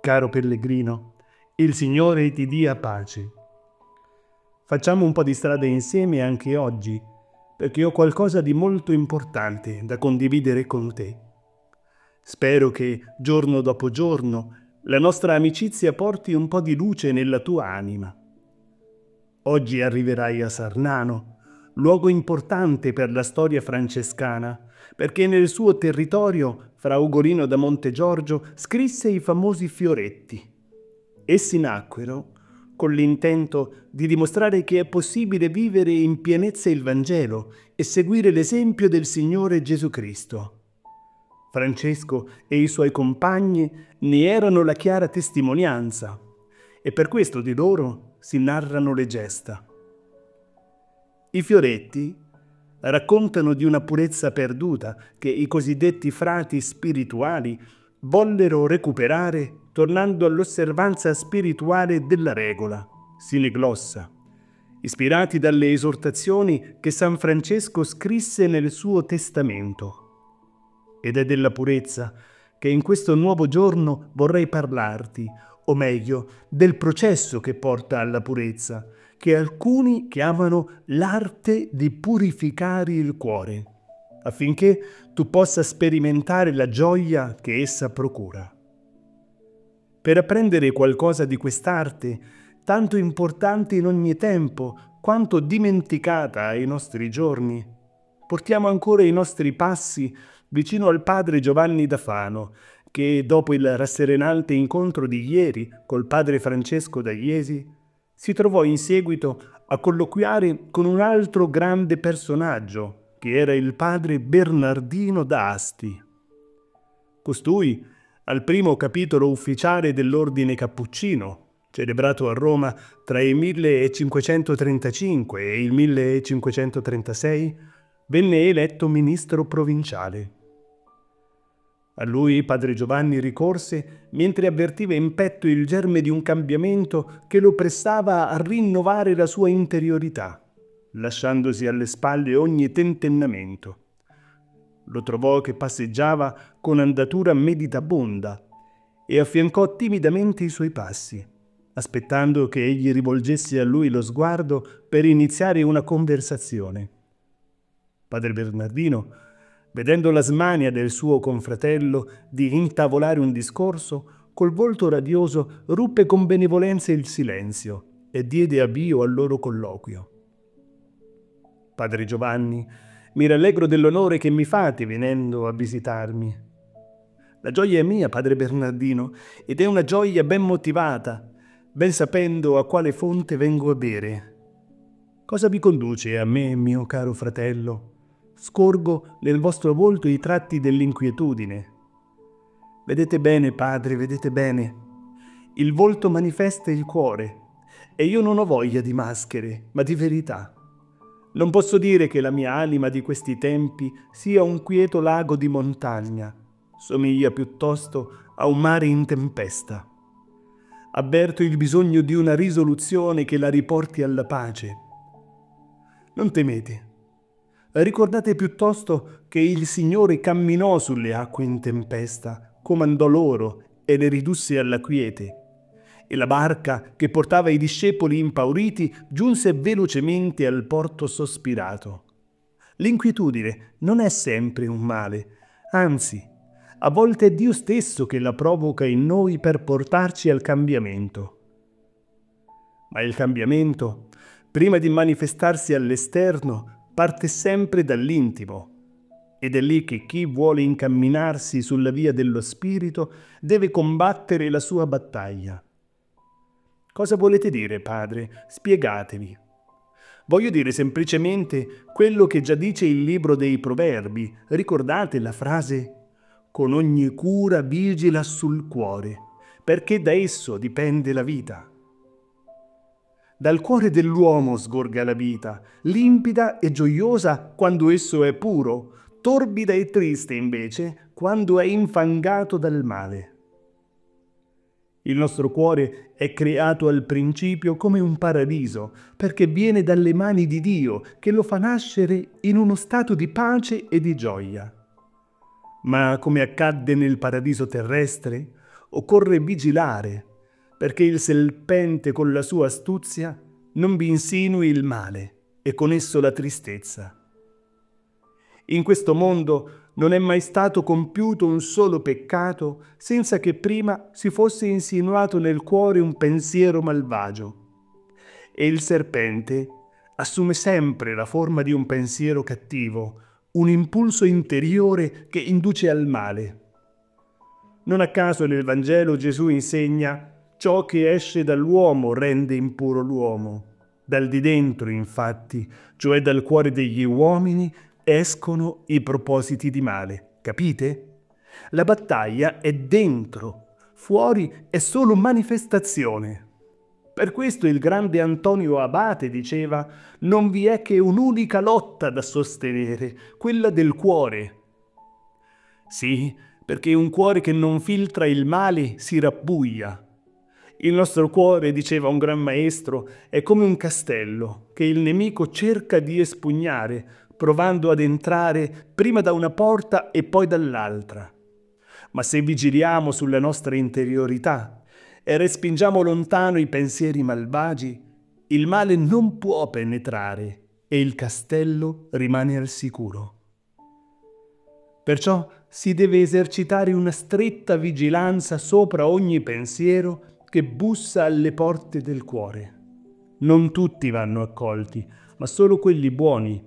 Caro pellegrino, il Signore ti dia pace. Facciamo un po' di strada insieme anche oggi, perché ho qualcosa di molto importante da condividere con te. Spero che, giorno dopo giorno, la nostra amicizia porti un po' di luce nella tua anima. Oggi arriverai a Sarnano, luogo importante per la storia francescana, perché nel suo territorio fra Ugolino da Montegiorgio scrisse i famosi fioretti. Essi nacquero con l'intento di dimostrare che è possibile vivere in pienezza il Vangelo e seguire l'esempio del Signore Gesù Cristo. Francesco e i suoi compagni ne erano la chiara testimonianza e per questo di loro si narrano le gesta. I fioretti raccontano di una purezza perduta che i cosiddetti frati spirituali vollero recuperare tornando all'osservanza spirituale della regola, sine glossa, ispirati dalle esortazioni che San Francesco scrisse nel suo testamento. Ed è della purezza che in questo nuovo giorno vorrei parlarti, o meglio, del processo che porta alla purezza, che alcuni chiamano l'arte di purificare il cuore, affinché tu possa sperimentare la gioia che essa procura. Per apprendere qualcosa di quest'arte, tanto importante in ogni tempo, quanto dimenticata ai nostri giorni, portiamo ancora i nostri passi vicino al padre Giovanni da Fano, che dopo il rasserenante incontro di ieri col padre Francesco da Iesi, si trovò in seguito a colloquiare con un altro grande personaggio, che era il padre Bernardino da Asti. Costui, al primo capitolo ufficiale dell'ordine cappuccino, celebrato a Roma tra il 1535 e il 1536, venne eletto ministro provinciale. A lui padre Giovanni ricorse mentre avvertiva in petto il germe di un cambiamento che lo pressava a rinnovare la sua interiorità, lasciandosi alle spalle ogni tentennamento. Lo trovò che passeggiava con andatura meditabonda e affiancò timidamente i suoi passi, aspettando che egli rivolgesse a lui lo sguardo per iniziare una conversazione. Padre Bernardino, vedendo la smania del suo confratello di intavolare un discorso, col volto radioso ruppe con benevolenza il silenzio e diede avvio al loro colloquio. Padre Giovanni, mi rallegro dell'onore che mi fate venendo a visitarmi. La gioia è mia, padre Bernardino, ed è una gioia ben motivata, ben sapendo a quale fonte vengo a bere. Cosa vi conduce a me, mio caro fratello? Scorgo nel vostro volto i tratti dell'inquietudine. Vedete bene, padre, vedete bene. Il volto manifesta il cuore, e io non ho voglia di maschere, ma di verità. Non posso dire che la mia anima di questi tempi sia un quieto lago di montagna, somiglia piuttosto a un mare in tempesta. Avverto il bisogno di una risoluzione che la riporti alla pace. Non temete. Ricordate piuttosto che il Signore camminò sulle acque in tempesta, comandò loro e le ridusse alla quiete. E la barca che portava i discepoli impauriti giunse velocemente al porto sospirato. L'inquietudine non è sempre un male, anzi, a volte è Dio stesso che la provoca in noi per portarci al cambiamento. Ma il cambiamento, prima di manifestarsi all'esterno, parte sempre dall'intimo, ed è lì che chi vuole incamminarsi sulla via dello Spirito deve combattere la sua battaglia. Cosa volete dire, padre? Spiegatevi. Voglio dire semplicemente quello che già dice il libro dei Proverbi. Ricordate la frase «Con ogni cura vigila sul cuore, perché da esso dipende la vita». Dal cuore dell'uomo sgorga la vita, limpida e gioiosa quando esso è puro, torbida e triste invece quando è infangato dal male. Il nostro cuore è creato al principio come un paradiso, perché viene dalle mani di Dio, che lo fa nascere in uno stato di pace e di gioia. Ma come accadde nel paradiso terrestre, occorre vigilare, perché il serpente con la sua astuzia non vi insinui il male e con esso la tristezza. In questo mondo non è mai stato compiuto un solo peccato senza che prima si fosse insinuato nel cuore un pensiero malvagio. E il serpente assume sempre la forma di un pensiero cattivo, un impulso interiore che induce al male. Non a caso nel Vangelo Gesù insegna: ciò che esce dall'uomo rende impuro l'uomo. Dal di dentro, infatti, cioè dal cuore degli uomini, escono i propositi di male. Capite? La battaglia è dentro, fuori è solo manifestazione. Per questo il grande Antonio Abate diceva: non vi è che un'unica lotta da sostenere, quella del cuore. Sì, perché un cuore che non filtra il male si rabbuglia. Il nostro cuore, diceva un gran maestro, è come un castello che il nemico cerca di espugnare, provando ad entrare prima da una porta e poi dall'altra. Ma se vigiliamo sulla nostra interiorità e respingiamo lontano i pensieri malvagi, il male non può penetrare e il castello rimane al sicuro. Perciò si deve esercitare una stretta vigilanza sopra ogni pensiero che bussa alle porte del cuore. Non tutti vanno accolti, ma solo quelli buoni.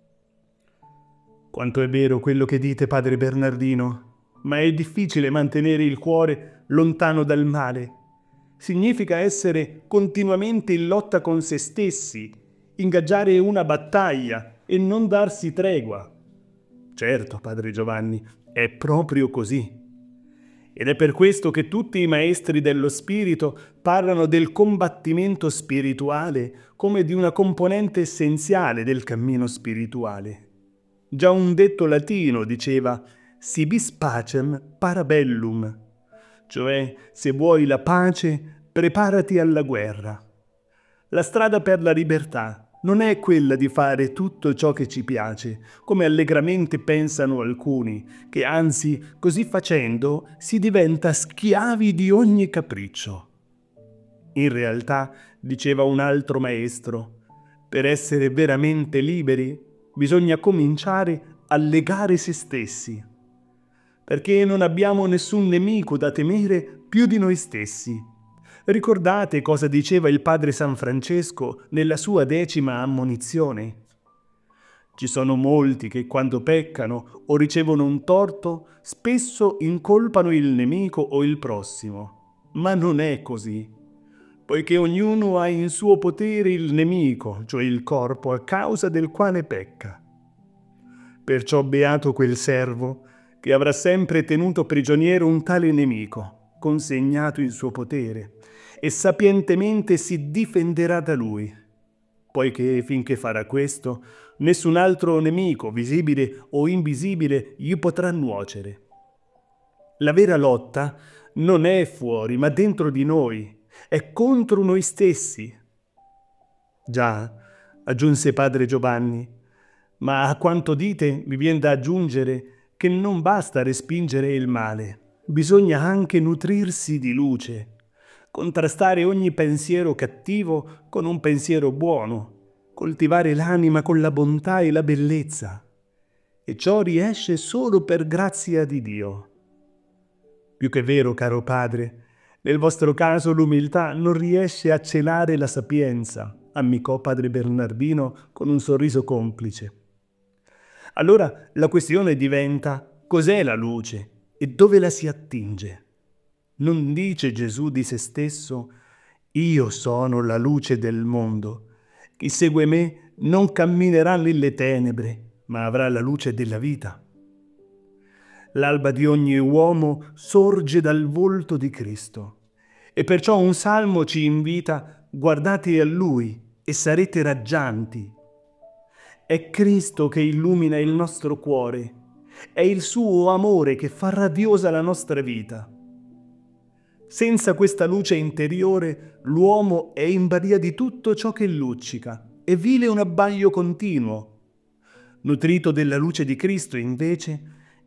Quanto è vero quello che dite, padre Bernardino, ma è difficile mantenere il cuore lontano dal male. Significa essere continuamente in lotta con se stessi, ingaggiare una battaglia e non darsi tregua. Certo, padre Giovanni, è proprio così. Ed è per questo che tutti i maestri dello spirito parlano del combattimento spirituale come di una componente essenziale del cammino spirituale. Già un detto latino diceva «Si vis pacem para bellum», cioè se vuoi la pace, preparati alla guerra. La strada per la libertà non è quella di fare tutto ciò che ci piace, come allegramente pensano alcuni, che anzi, così facendo, si diventa schiavi di ogni capriccio. In realtà, diceva un altro maestro, per essere veramente liberi bisogna cominciare a legare se stessi, perché non abbiamo nessun nemico da temere più di noi stessi. Ricordate cosa diceva il padre San Francesco nella sua 10ª ammonizione? Ci sono molti che quando peccano o ricevono un torto spesso incolpano il nemico o il prossimo. Ma non è così, poiché ognuno ha in suo potere il nemico, cioè il corpo, a causa del quale pecca. Perciò beato quel servo che avrà sempre tenuto prigioniero un tale nemico, consegnato in suo potere, e sapientemente si difenderà da lui, poiché finché farà questo, nessun altro nemico, visibile o invisibile, gli potrà nuocere. La vera lotta non è fuori, ma dentro di noi, è contro noi stessi. Già, aggiunse padre Giovanni, ma a quanto dite mi viene da aggiungere che non basta respingere il male, bisogna anche nutrirsi di luce, contrastare ogni pensiero cattivo con un pensiero buono, coltivare l'anima con la bontà e la bellezza. E ciò riesce solo per grazia di Dio. Più che vero, caro padre, nel vostro caso l'umiltà non riesce a celare la sapienza, ammiccò padre Bernardino con un sorriso complice. Allora la questione diventa: cos'è la luce e dove la si attinge? Non dice Gesù di se stesso: io sono la luce del mondo. Chi segue me non camminerà nelle tenebre, ma avrà la luce della vita. L'alba di ogni uomo sorge dal volto di Cristo. E perciò un salmo ci invita: guardate a Lui e sarete raggianti. È Cristo che illumina il nostro cuore. È il suo amore che fa radiosa la nostra vita. Senza questa luce interiore, l'uomo è in balia di tutto ciò che luccica e vive un abbaglio continuo. Nutrito della luce di Cristo, invece,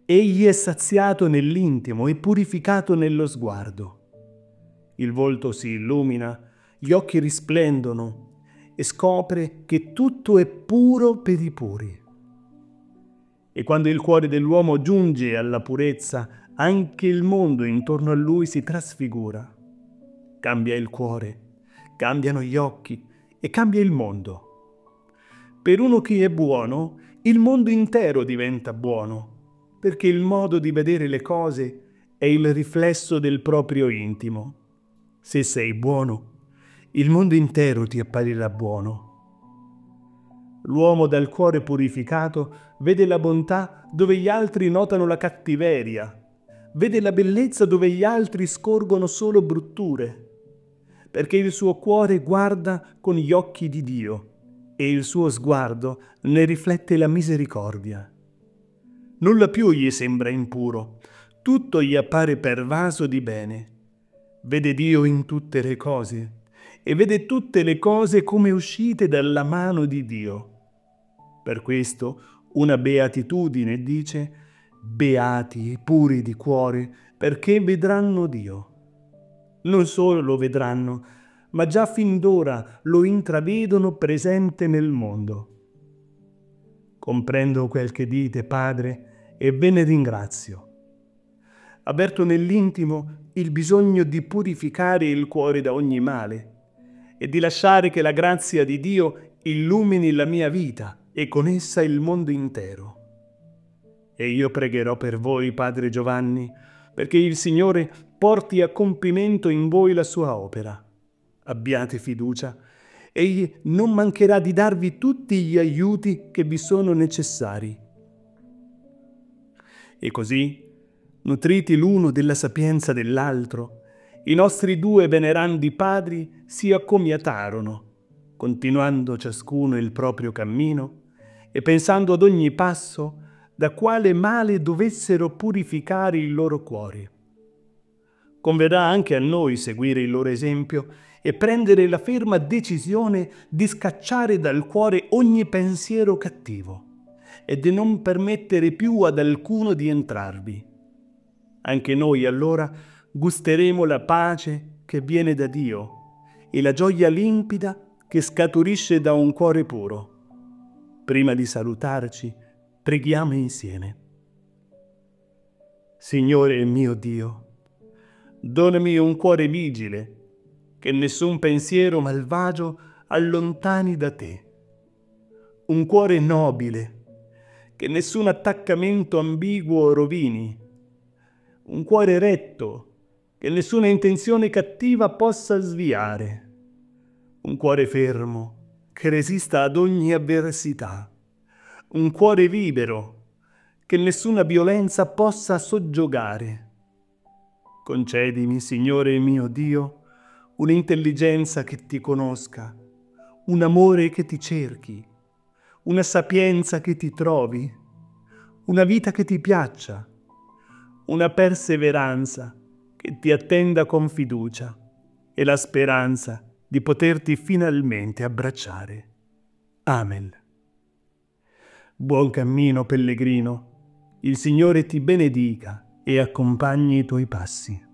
Egli è saziato nell'intimo e purificato nello sguardo. Il volto si illumina, gli occhi risplendono e scopre che tutto è puro per i puri. E quando il cuore dell'uomo giunge alla purezza, anche il mondo intorno a lui si trasfigura. Cambia il cuore, cambiano gli occhi e cambia il mondo. Per uno che è buono, il mondo intero diventa buono, perché il modo di vedere le cose è il riflesso del proprio intimo. Se sei buono, il mondo intero ti apparirà buono. L'uomo dal cuore purificato vede la bontà dove gli altri notano la cattiveria, vede la bellezza dove gli altri scorgono solo brutture, perché il suo cuore guarda con gli occhi di Dio e il suo sguardo ne riflette la misericordia. Nulla più gli sembra impuro, tutto gli appare pervaso di bene. Vede Dio in tutte le cose e vede tutte le cose come uscite dalla mano di Dio. Per questo una beatitudine dice: beati i puri di cuore, perché vedranno Dio. Non solo lo vedranno, ma già fin d'ora lo intravedono presente nel mondo. Comprendo quel che dite, Padre, e ve ne ringrazio. Avverto nell'intimo il bisogno di purificare il cuore da ogni male e di lasciare che la grazia di Dio illumini la mia vita e con essa il mondo intero. E io pregherò per voi, Padre Giovanni, perché il Signore porti a compimento in voi la sua opera. Abbiate fiducia, Egli non mancherà di darvi tutti gli aiuti che vi sono necessari. E così, nutriti l'uno della sapienza dell'altro, i nostri due venerandi padri si accomiatarono, continuando ciascuno il proprio cammino e pensando ad ogni passo da quale male dovessero purificare il loro cuore. Converrà anche a noi seguire il loro esempio e prendere la ferma decisione di scacciare dal cuore ogni pensiero cattivo e di non permettere più ad alcuno di entrarvi. Anche noi allora gusteremo la pace che viene da Dio e la gioia limpida che scaturisce da un cuore puro. Prima di salutarci, preghiamo insieme. Signore mio Dio, donami un cuore vigile, che nessun pensiero malvagio allontani da te. Un cuore nobile, che nessun attaccamento ambiguo rovini. Un cuore retto, che nessuna intenzione cattiva possa sviare. Un cuore fermo, che resista ad ogni avversità. Un cuore libero, che nessuna violenza possa soggiogare. Concedimi, Signore mio Dio, un'intelligenza che ti conosca, un amore che ti cerchi, una sapienza che ti trovi, una vita che ti piaccia, una perseveranza che ti attenda con fiducia e la speranza di poterti finalmente abbracciare. Amen. Buon cammino, pellegrino. Il Signore ti benedica e accompagni i tuoi passi.